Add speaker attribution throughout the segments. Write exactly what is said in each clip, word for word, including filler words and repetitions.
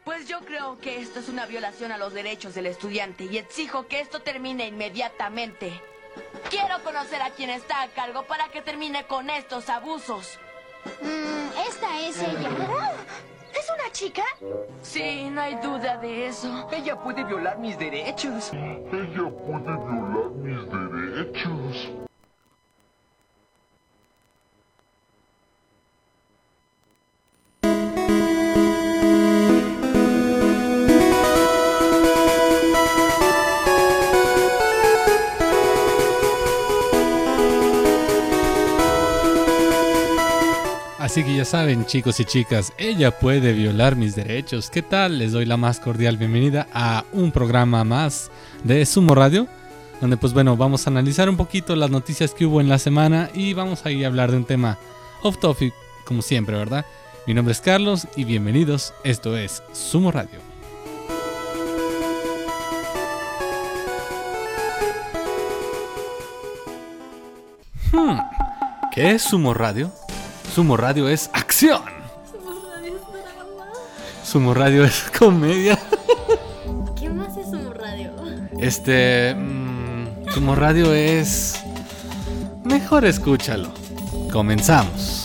Speaker 1: Pues yo creo que esto es una violación a los derechos del estudiante y exijo que esto termine inmediatamente. Quiero conocer a quien está a cargo para que termine con estos abusos.
Speaker 2: Mm, esta es ella.
Speaker 3: ¿Es una chica?
Speaker 1: Sí, no hay duda de eso.
Speaker 4: Ella puede violar mis derechos.
Speaker 5: Ella puede violar mis derechos.
Speaker 6: Así que ya saben, chicos y chicas, ella puede violar mis derechos. ¿Qué tal? Les doy la más cordial bienvenida a un programa más de Sumo Radio, donde pues bueno, vamos a analizar un poquito las noticias que hubo en la semana y vamos a ir a hablar de un tema off topic, como siempre, ¿verdad? Mi nombre es Carlos y bienvenidos, esto es Sumo Radio. Hmm, ¿qué es Sumo Radio? Sumo Radio es acción.
Speaker 2: Sumo Radio es drama.
Speaker 6: Sumo Radio es comedia.
Speaker 2: ¿Qué más es Sumo Radio?
Speaker 6: Este... Mmm, Sumo Radio es... Mejor escúchalo. Comenzamos.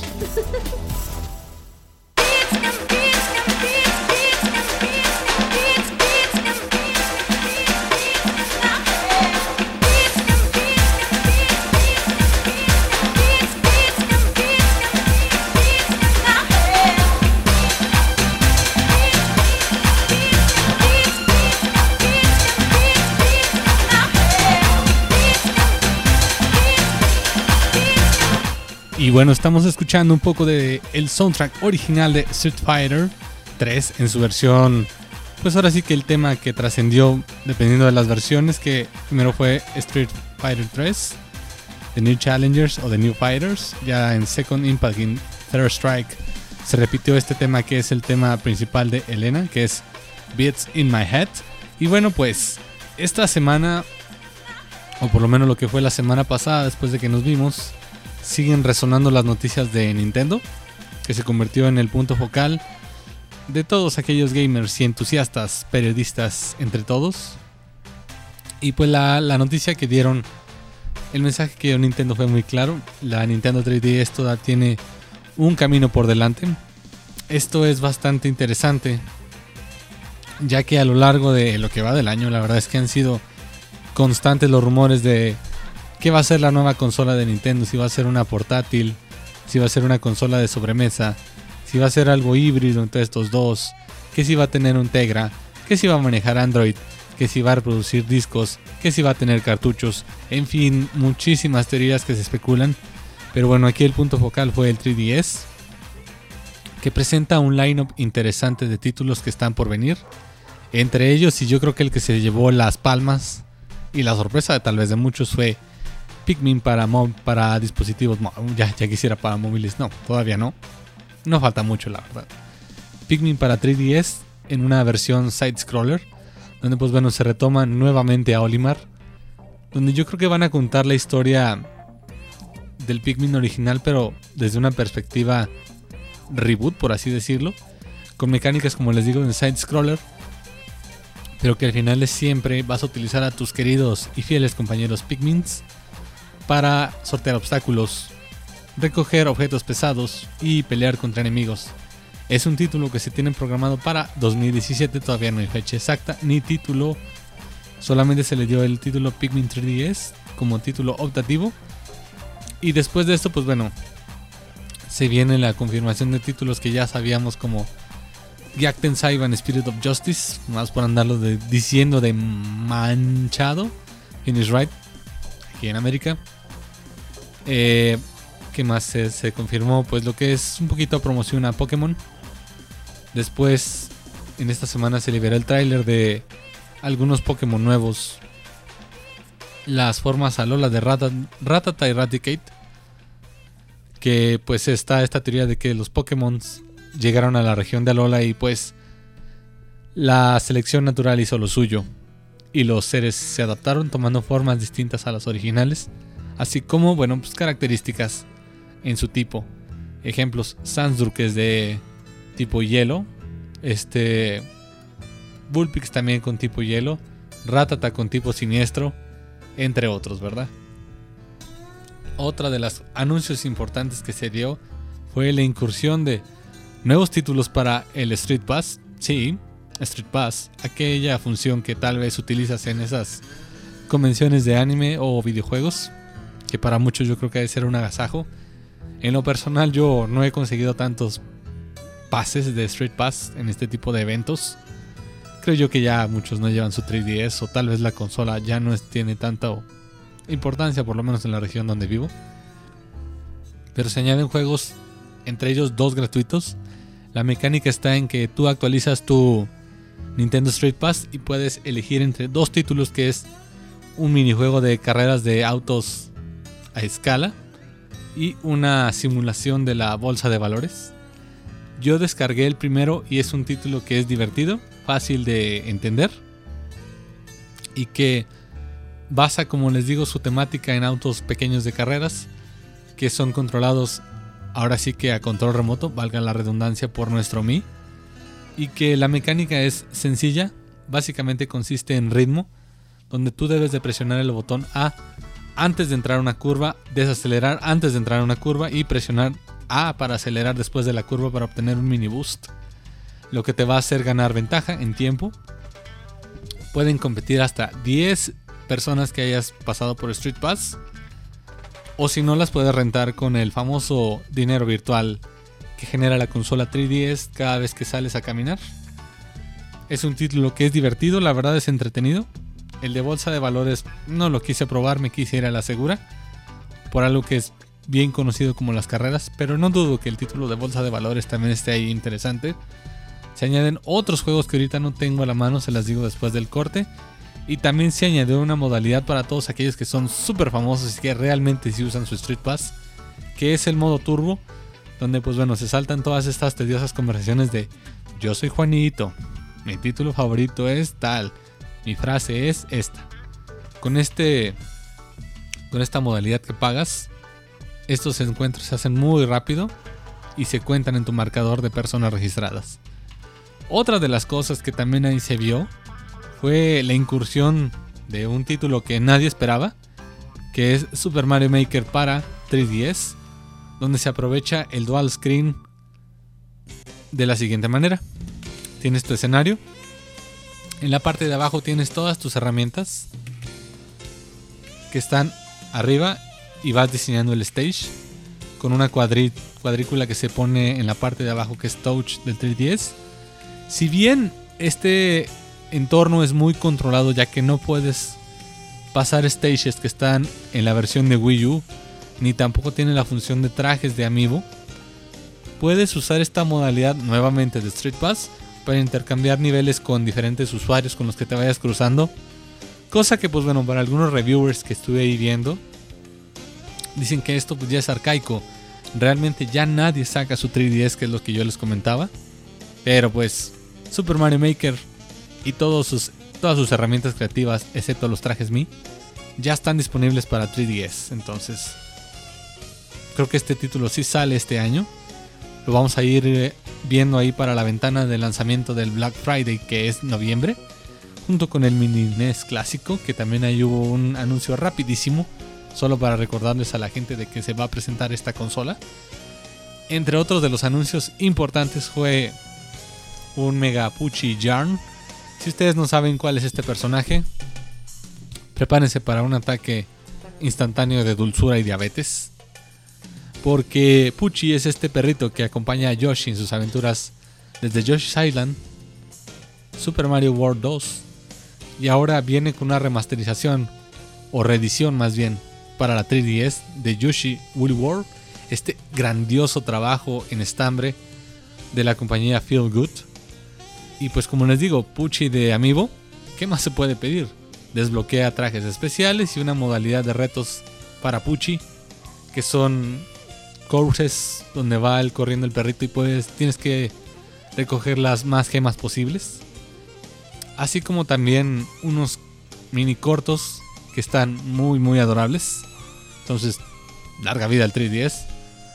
Speaker 6: Y bueno, estamos escuchando un poco de el soundtrack original de Street Fighter tres en su versión, pues ahora sí que el tema que trascendió dependiendo de las versiones, que primero fue Street Fighter tres, The New Challengers o The New Fighters, ya en Second Impact y Third Strike se repitió este tema que es el tema principal de Elena, que es Beats in My Head. Y bueno, pues esta semana, o por lo menos lo que fue la semana pasada después de que nos vimos, siguen resonando las noticias de Nintendo, que se convirtió en el punto focal de todos aquellos gamers y entusiastas, periodistas, entre todos. Y pues la, la noticia que dieron, el mensaje que dio Nintendo fue muy claro. La Nintendo tres D S todavía tiene un camino por delante. Esto es bastante interesante, ya que a lo largo de lo que va del año, la verdad es que han sido constantes los rumores de ¿qué va a ser la nueva consola de Nintendo? Si va a ser una portátil, si va a ser una consola de sobremesa, si va a ser algo híbrido entre estos dos, que si va a tener un Tegra, que si va a manejar Android, que si va a reproducir discos, que si va a tener cartuchos, en fin, muchísimas teorías que se especulan. Pero bueno, aquí el punto focal fue el tres D S, que presenta un lineup interesante de títulos que están por venir. Entre ellos, y yo creo que el que se llevó las palmas y la sorpresa de tal vez de muchos fue Pikmin para, mo- para dispositivos, ya, ya quisiera para móviles, no, todavía no, no falta mucho la verdad. Pikmin para tres D S en una versión side-scroller, donde pues bueno, se retoma nuevamente a Olimar, donde yo creo que van a contar la historia del Pikmin original, pero desde una perspectiva reboot, por así decirlo, con mecánicas como les digo de side-scroller, pero que al final es siempre vas a utilizar a tus queridos y fieles compañeros Pikmins para sortear obstáculos, recoger objetos pesados y pelear contra enemigos. Es un título que se tiene programado para dos mil diecisiete, todavía no hay fecha exacta ni título, solamente se le dio el título Pikmin tres D S como título optativo. Y después de esto, pues bueno, se viene la confirmación de títulos que ya sabíamos, como Gyakuten Saiban Spirit of Justice, más por andarlo de, diciendo de manchado, Finish Right, aquí en América. Eh, ¿Qué más se, se confirmó? Pues lo que es un poquito promoción a Pokémon. Después, en esta semana se liberó el tráiler de algunos Pokémon nuevos. Las formas Alola de Rattata, Rattata y Raticate. Que pues está esta teoría de que los Pokémon llegaron a la región de Alola y pues la selección natural hizo lo suyo. Y los seres se adaptaron tomando formas distintas a las originales. Así como, bueno, pues características en su tipo. Ejemplos, Sandsur, que es de tipo hielo. Este Vulpix también con tipo hielo, Rattata con tipo siniestro, entre otros, ¿verdad? Otra de los anuncios importantes que se dio fue la incursión de nuevos títulos para el Street Pass. Sí, Street Pass, aquella función que tal vez utilizas en esas convenciones de anime o videojuegos, que para muchos yo creo que debe ser un agasajo. En lo personal yo no he conseguido tantos pases de Street Pass en este tipo de eventos. Creo yo que ya muchos no llevan su tres D S, o tal vez la consola ya no es, tiene tanta importancia, por lo menos en la región donde vivo. Pero se añaden juegos, entre ellos dos gratuitos. La mecánica está en que tú actualizas tu Nintendo Street Pass y puedes elegir entre dos títulos, que es un minijuego de carreras de autos a escala y una simulación de la bolsa de valores. Yo descargué el primero y es un título que es divertido, fácil de entender y que basa, como les digo, su temática en autos pequeños de carreras que son controlados ahora sí que a control remoto, valga la redundancia, por nuestro Mi, y que la mecánica es sencilla. Básicamente consiste en ritmo, donde tú debes de presionar el botón A antes de entrar a una curva, desacelerar antes de entrar a una curva y presionar A para acelerar después de la curva para obtener un mini boost, lo que te va a hacer ganar ventaja en tiempo. Pueden competir hasta diez personas que hayas pasado por Street Pass, o si no, las puedes rentar con el famoso dinero virtual que genera la consola tres D S cada vez que sales a caminar. Es un título que es divertido, la verdad es entretenido. El de bolsa de valores no lo quise probar, me quise ir a la segura, por algo que es bien conocido como las carreras, pero no dudo que el título de bolsa de valores también esté ahí interesante. Se añaden otros juegos que ahorita no tengo a la mano, se las digo después del corte. Y también se añadió una modalidad para todos aquellos que son súper famosos y que realmente sí usan su Street Pass, que es el modo turbo, donde pues bueno, se saltan todas estas tediosas conversaciones de yo soy Juanito, mi título favorito es tal, mi frase es esta. Con este con esta modalidad que pagas, estos encuentros se hacen muy rápido y se cuentan en tu marcador de personas registradas. Otra de las cosas que también ahí se vio fue la incursión de un título que nadie esperaba, que es Super Mario Maker para tres D S, donde se aprovecha el dual screen de la siguiente manera. Tienes tu escenario, en la parte de abajo tienes todas tus herramientas que están arriba y vas diseñando el stage con una cuadrí- cuadrícula que se pone en la parte de abajo, que es touch del tres D S. Si bien este entorno es muy controlado, ya que no puedes pasar stages que están en la versión de Wii U, ni tampoco tiene la función de trajes de Amiibo, puedes usar esta modalidad nuevamente de Street Pass para intercambiar niveles con diferentes usuarios con los que te vayas cruzando, cosa que pues bueno, para algunos reviewers que estuve ahí viendo, dicen que esto pues ya es arcaico. Realmente ya nadie saca su tres D S, que es lo que yo les comentaba, pero pues Super Mario Maker y todos sus, todas sus herramientas creativas, excepto los trajes Mi, ya están disponibles para tres D S. Entonces creo que este título sí sale este año. Lo vamos a ir viendo ahí para la ventana de lanzamiento del Black Friday, que es noviembre, junto con el Mini N E S clásico, que también ahí hubo un anuncio rapidísimo, solo para recordarles a la gente de que se va a presentar esta consola. Entre otros de los anuncios importantes fue un Mega Pucci Yarn. Si ustedes no saben cuál es este personaje, prepárense para un ataque instantáneo de dulzura y diabetes, porque Pucci es este perrito que acompaña a Yoshi en sus aventuras desde Yoshi's Island, Super Mario World dos, y ahora viene con una remasterización, o reedición más bien, para la tres D S de Yoshi Woolly World, este grandioso trabajo en estambre de la compañía Feel Good. Y pues como les digo, Pucci de Amiibo, ¿qué más se puede pedir? Desbloquea trajes especiales y una modalidad de retos para Pucci, que son courses donde va el corriendo el perrito y puedes, tienes que recoger las más gemas posibles. Así como también unos mini cortos que están muy muy adorables. Entonces, larga vida al tres D S.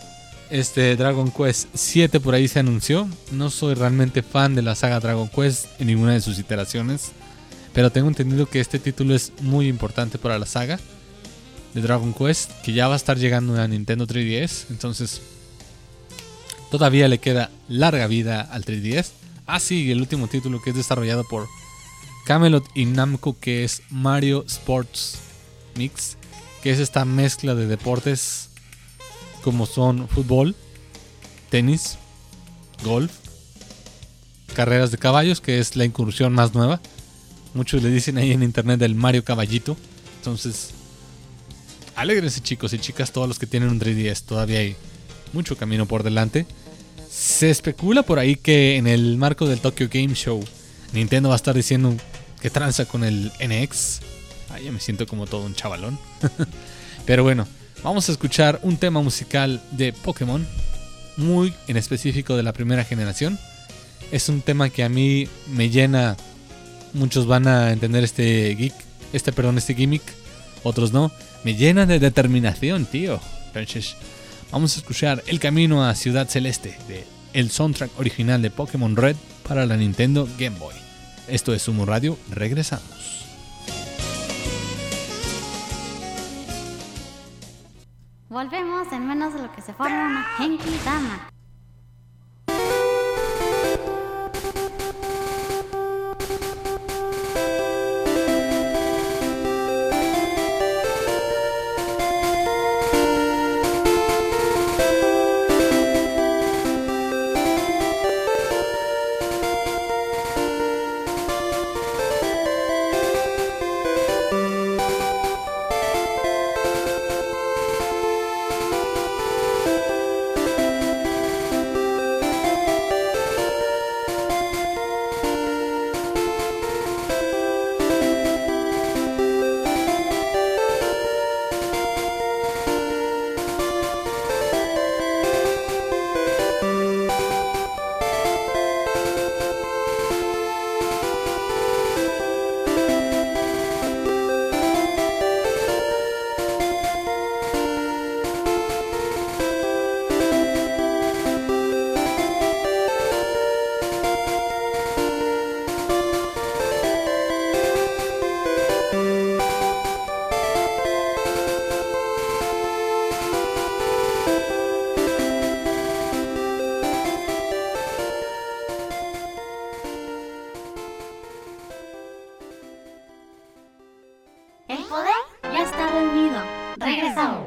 Speaker 6: Este Dragon Quest siete por ahí se anunció. No soy realmente fan de la saga Dragon Quest en ninguna de sus iteraciones, pero tengo entendido que este título es muy importante para la saga de Dragon Quest, que ya va a estar llegando a Nintendo tres D S. Entonces todavía le queda larga vida al tres D S. Ah, sí, el último título, que es desarrollado por Camelot y Namco, que es Mario Sports Mix, que es esta mezcla de deportes como son fútbol, tenis, golf, carreras de caballos, que es la incursión más nueva. Muchos le dicen ahí en internet del Mario Caballito. Entonces, alégrense, chicos y chicas, todos los que tienen un tres D S. Todavía hay mucho camino por delante. Se especula por ahí que en el marco del Tokyo Game Show, Nintendo va a estar diciendo que tranza con el N X. Ay, ya me siento como todo un chavalón. Pero bueno, vamos a escuchar un tema musical de Pokémon, muy en específico de la primera generación. Es un tema que a mí me llena. Muchos van a entender este geek, este perdón, este gimmick, otros no. Me llena de determinación, tío. Entonces, vamos a escuchar El Camino a Ciudad Celeste, de el soundtrack original de Pokémon Red para la Nintendo Game Boy. Esto es Sumo Radio, regresamos.
Speaker 2: Volvemos en menos de lo que se forma una Genki Dama. El poder ya está reunido. Regresamos.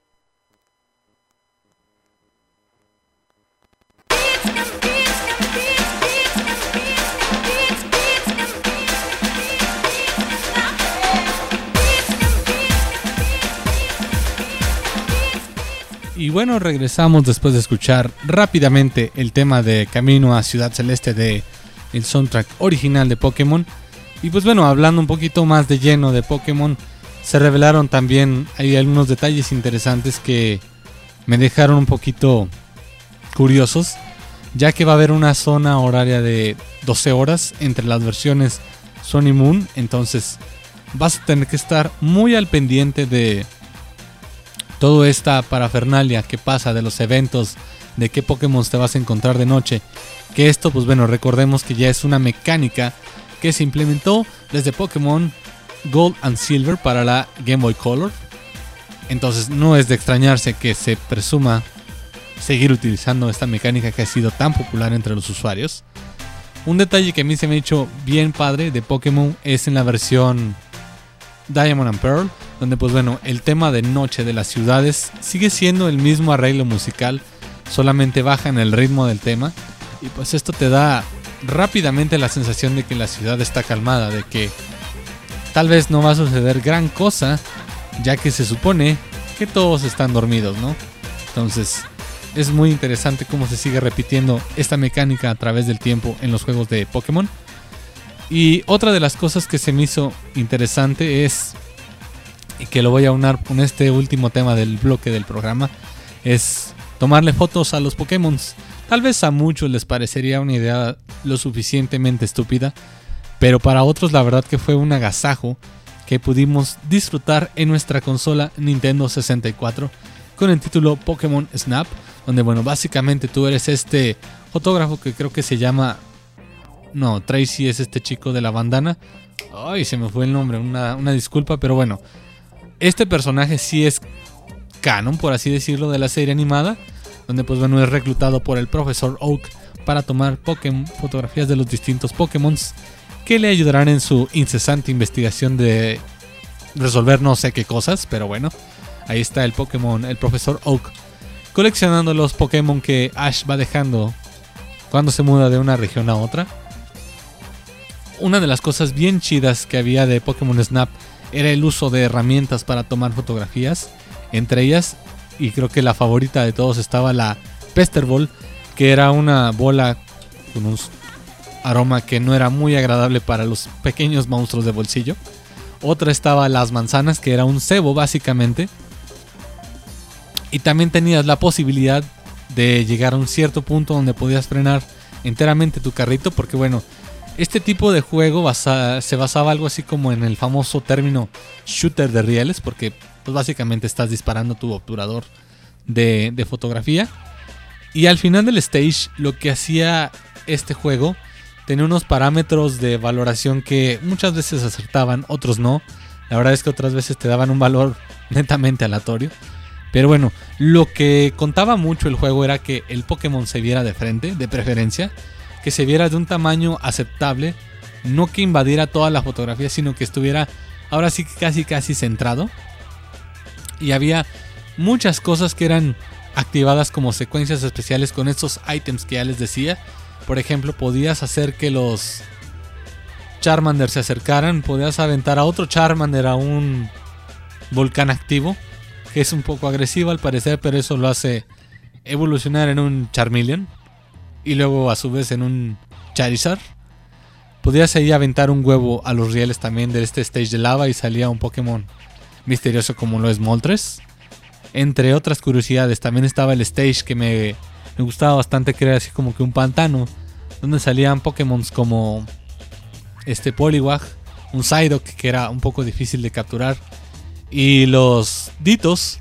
Speaker 6: Y bueno, regresamos después de escuchar rápidamente el tema de Camino a Ciudad Celeste de el soundtrack original de Pokémon. Y pues bueno, hablando un poquito más de lleno de Pokémon, se revelaron también hay algunos detalles interesantes que me dejaron un poquito curiosos, ya que va a haber una zona horaria de doce horas entre las versiones Sun y Moon. Entonces vas a tener que estar muy al pendiente de toda esta parafernalia que pasa, de los eventos, de qué Pokémon te vas a encontrar de noche. Que esto, pues bueno, recordemos que ya es una mecánica que se implementó desde Pokémon Gold and Silver para la Game Boy Color. Entonces no es de extrañarse que se presuma seguir utilizando esta mecánica que ha sido tan popular entre los usuarios. Un detalle que a mí se me ha hecho bien padre de Pokémon es en la versión Diamond and Pearl, donde pues bueno, el tema de noche de las ciudades sigue siendo el mismo arreglo musical, solamente baja en el ritmo del tema, y pues esto te da rápidamente la sensación de que la ciudad está calmada, de que tal vez no va a suceder gran cosa, ya que se supone que todos están dormidos, ¿no? Entonces es muy interesante cómo se sigue repitiendo esta mecánica a través del tiempo en los juegos de Pokémon. Y otra de las cosas que se me hizo interesante es, y que lo voy a unar con este último tema del bloque del programa, es tomarle fotos a los Pokémon. Tal vez a muchos les parecería una idea lo suficientemente estúpida, pero para otros la verdad que fue un agasajo que pudimos disfrutar en nuestra consola Nintendo sesenta y cuatro con el título Pokémon Snap, donde bueno, básicamente tú eres este fotógrafo que creo que se llama... No, Tracy es este chico de la bandana. Ay, se me fue el nombre, una, una disculpa, pero bueno. Este personaje sí es canon, por así decirlo, de la serie animada, donde pues bueno, es reclutado por el profesor Oak para tomar Pokémon, fotografías de los distintos Pokémon que le ayudarán en su incesante investigación de resolver no sé qué cosas, pero bueno, ahí está el Pokémon, el profesor Oak, coleccionando los Pokémon que Ash va dejando cuando se muda de una región a otra. Una de las cosas bien chidas que había de Pokémon Snap era el uso de herramientas para tomar fotografías. Entre ellas, y creo que la favorita de todos, estaba la Pester Ball, que era una bola con un aroma que no era muy agradable para los pequeños monstruos de bolsillo. Otra estaba las manzanas, que era un cebo básicamente. Y también tenías la posibilidad de llegar a un cierto punto donde podías frenar enteramente tu carrito, porque bueno, este tipo de juego basa, se basaba algo así como en el famoso término shooter de rieles, porque pues básicamente estás disparando tu obturador de, de fotografía. Y al final del stage, lo que hacía este juego, tenía unos parámetros de valoración que muchas veces acertaban, otros no. La verdad es que otras veces te daban un valor netamente aleatorio. Pero bueno, lo que contaba mucho el juego era que el Pokémon se viera de frente, de preferencia, que se viera de un tamaño aceptable, no que invadiera toda la fotografía, sino que estuviera ahora sí casi casi centrado. Y había muchas cosas que eran activadas como secuencias especiales con estos ítems que ya les decía. Por ejemplo, podías hacer que los Charmander se acercaran, podías aventar a otro Charmander a un volcán activo, que es un poco agresivo al parecer, pero eso lo hace evolucionar en un Charmeleon y luego a su vez en un Charizard. Podías ahí aventar un huevo a los rieles también de este stage de lava y salía un Pokémon misterioso como lo es Moltres. Entre otras curiosidades, también estaba el stage que me, me gustaba bastante, que era así como que un pantano, donde salían Pokémon como este Poliwag, un Psyduck que era un poco difícil de capturar, y los Ditos,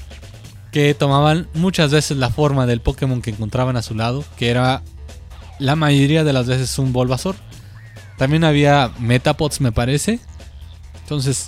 Speaker 6: que tomaban muchas veces la forma del Pokémon que encontraban a su lado, que era la mayoría de las veces un Bulbasaur. También había Metapods, me parece. Entonces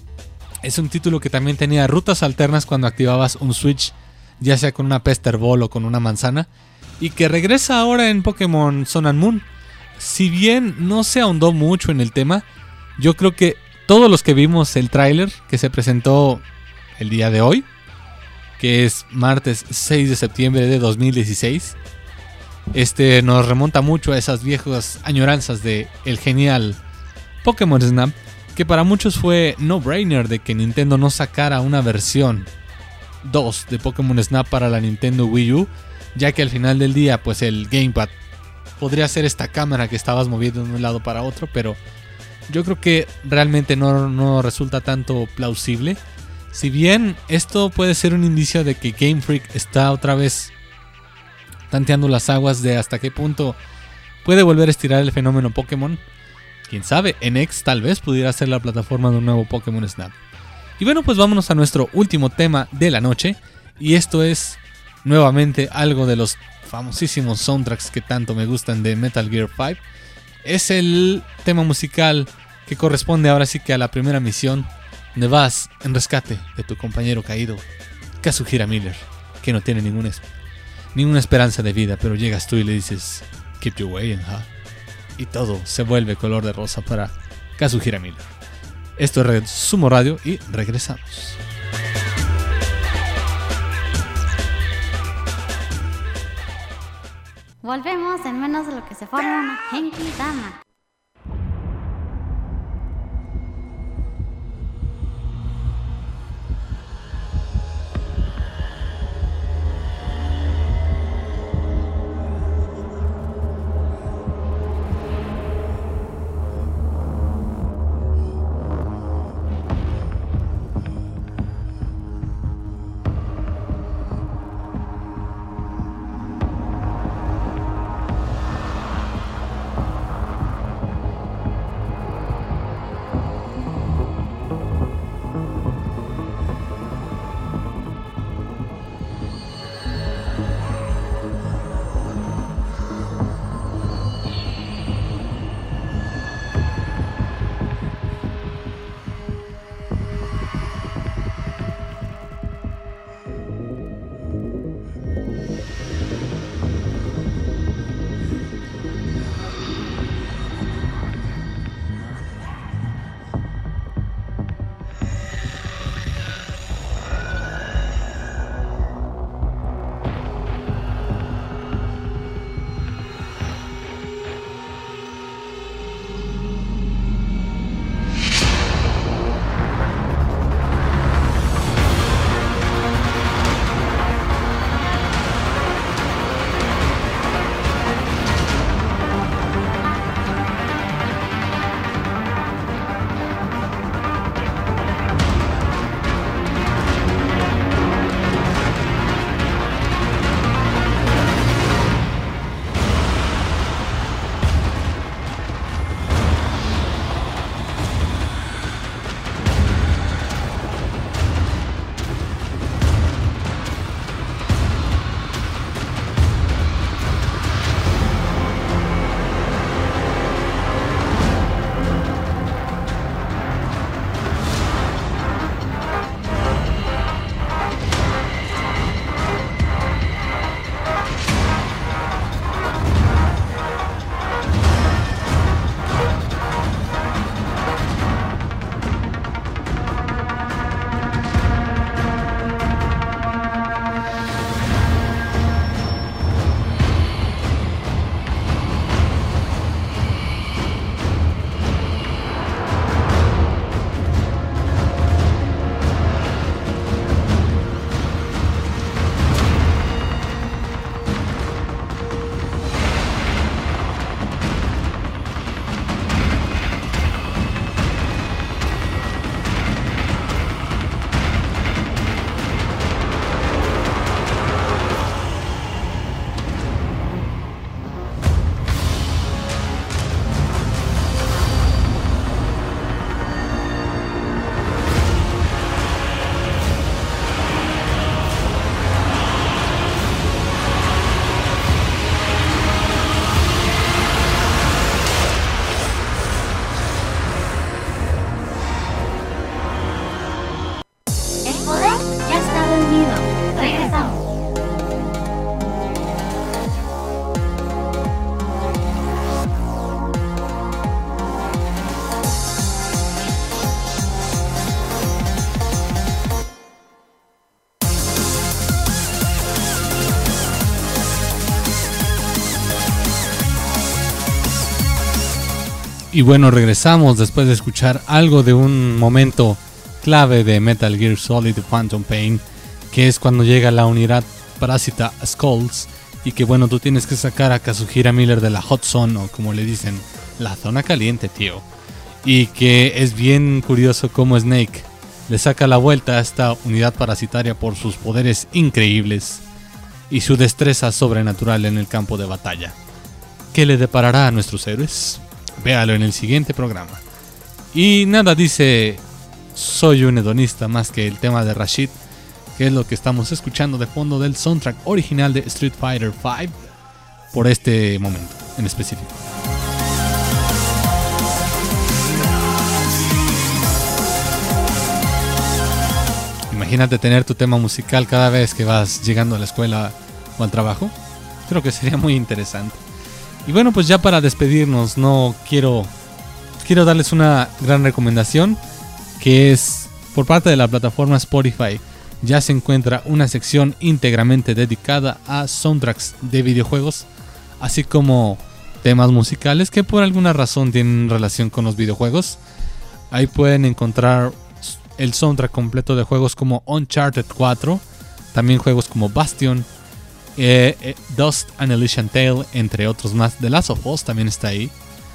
Speaker 6: es un título que también tenía rutas alternas cuando activabas un Switch, ya sea con una Pester Ball o con una manzana, y que regresa ahora en Pokémon Sun and Moon. Si bien no se ahondó mucho en el tema, yo creo que todos los que vimos el tráiler que se presentó el día de hoy, que es martes seis de septiembre de dos mil dieciséis, este nos remonta mucho a esas viejas añoranzas de el genial Pokémon Snap, que para muchos fue no-brainer de que Nintendo no sacara una versión dos de Pokémon Snap para la Nintendo Wii U, ya que al final del día pues el Gamepad podría ser esta cámara que estabas moviendo de un lado para otro, pero yo creo que realmente no, no resulta tanto plausible. Si bien esto puede ser un indicio de que Game Freak está otra vez tanteando las aguas de hasta qué punto puede volver a estirar el fenómeno Pokémon, quién sabe, en X tal vez pudiera ser la plataforma de un nuevo Pokémon Snap. Y bueno, pues vámonos a nuestro último tema de la noche, y esto es nuevamente algo de los famosísimos soundtracks que tanto me gustan de Metal Gear cinco. Es el tema musical que corresponde ahora sí que a la primera misión, donde vas en rescate de tu compañero caído, Kazuhira Miller, que no tiene ninguna, ninguna esperanza de vida, pero llegas tú y le dices "Keep you waiting, huh?" y todo se vuelve color de rosa para Kazuhira Miller. Esto es Red Sumo Radio y regresamos.
Speaker 2: Volvemos en menos de lo que se forma una Genki Dama.
Speaker 6: Y bueno, regresamos después de escuchar algo de un momento clave de Metal Gear Solid Phantom Pain, que es cuando llega la unidad parásita Skulls y que bueno, tú tienes que sacar a Kazuhira Miller de la Hot Zone, o como le dicen, la zona caliente, tío. Y que es bien curioso cómo Snake le saca la vuelta a esta unidad parasitaria por sus poderes increíbles y su destreza sobrenatural en el campo de batalla. ¿Qué le deparará a nuestros héroes? Véalo en el siguiente programa. Y nada dice soy un hedonista más que el tema de Rashid, que es lo que estamos escuchando de fondo del soundtrack original de Street Fighter cinco por este momento en específico. Imagínate tener tu tema musical cada vez que vas llegando a la escuela o al trabajo. Creo que sería muy interesante. Y bueno, pues ya para despedirnos, no quiero quiero darles una gran recomendación, que es por parte de la plataforma Spotify. Ya se encuentra una sección íntegramente dedicada a soundtracks de videojuegos, así como temas musicales que por alguna razón tienen relación con los videojuegos. Ahí pueden encontrar el soundtrack completo de juegos como Uncharted cuatro, también juegos como Bastion, eh, eh, Dust and Elysian Tale, entre otros más. The Last of Us también está ahí.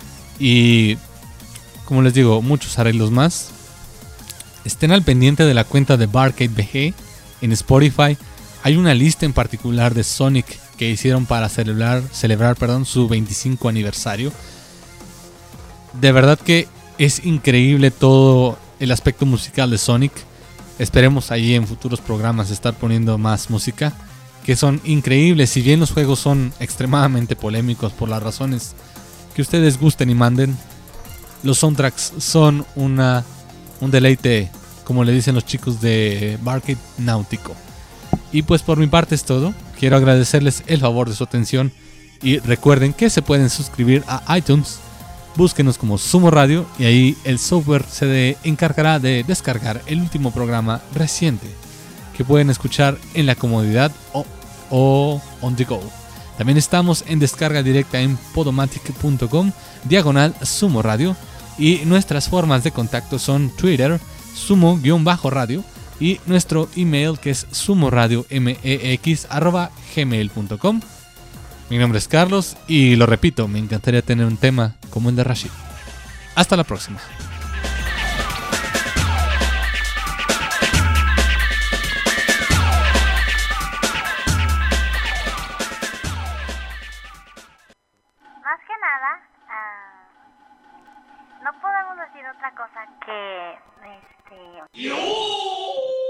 Speaker 6: Y como les digo, muchos arreglos más. Estén al pendiente de la cuenta de Barcade B G en Spotify. Hay una lista en particular de Sonic que hicieron para celebrar, celebrar perdón, su veinticinco aniversario. De verdad que es increíble todo el aspecto musical de Sonic. Esperemos ahí en futuros programas estar poniendo más música, que son increíbles. Si bien los juegos son extremadamente polémicos por las razones que ustedes gusten y manden, los soundtracks son una, un deleite, como le dicen los chicos de Barcade, náutico. Y pues por mi parte es todo. Quiero agradecerles el favor de su atención y recuerden que se pueden suscribir a iTunes. Búsquenos como Sumo Radio y ahí el software se de, encargará de descargar el último programa reciente que pueden escuchar en la comodidad o, o on the go. También estamos en descarga directa en podomatic punto com diagonal Sumo Radio, y nuestras formas de contacto son Twitter, sumo-radio, y nuestro email, que es sumoradiomex arroba gmail punto com. Mi nombre es Carlos y lo repito, me encantaría tener un tema como el de Rashid. Hasta la próxima.
Speaker 2: Más que nada, uh, no podemos decir otra cosa que este.